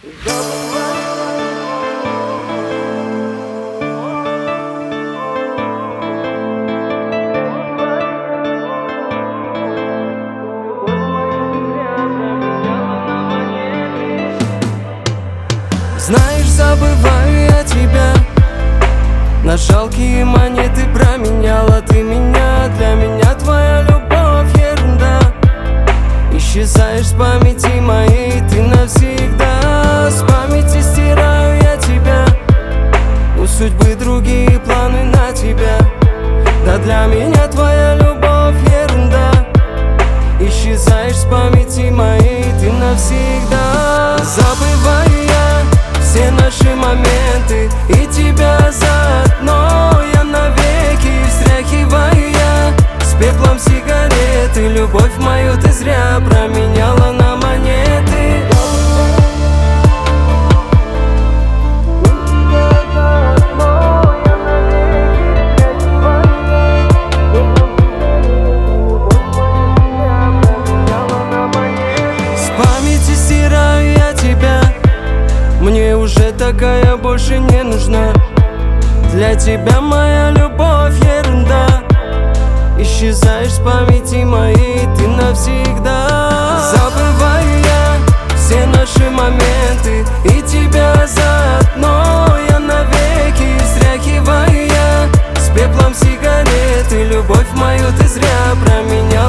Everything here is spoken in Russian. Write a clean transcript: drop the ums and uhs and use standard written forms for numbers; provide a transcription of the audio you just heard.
Знаешь, забываю я тебя на жалкие монеты променяла ты меня. Для меня твоя любовь ерунда. Исчезаешь с памяти моей ты навсегда. С памяти стираю я тебя. У судьбы другие планы на тебя. Да для меня твоя любовь ерунда. Исчезаешь с памяти моей ты навсегда. Забываю я все наши моменты и тебя заодно. Я навеки встряхиваю я с пеплом сигареты. Любовь мою ты зря променяла на монеты. С памяти стираю я тебя. Мне уже такая больше не нужна. Для тебя моя любовь ерунда. Исчезаешь с памяти моей ты навсегда. Забываю я все наши моменты и тебя заодно. Я навеки встряхиваю я с пеплом сигареты. Любовь мою ты зря променял.